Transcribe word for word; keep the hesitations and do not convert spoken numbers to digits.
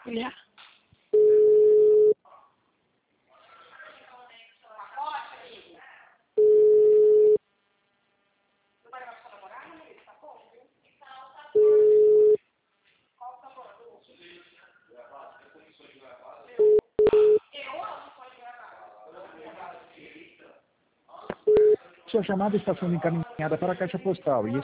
Yeah. Sua chamada está sendo encaminhada para a caixa postal e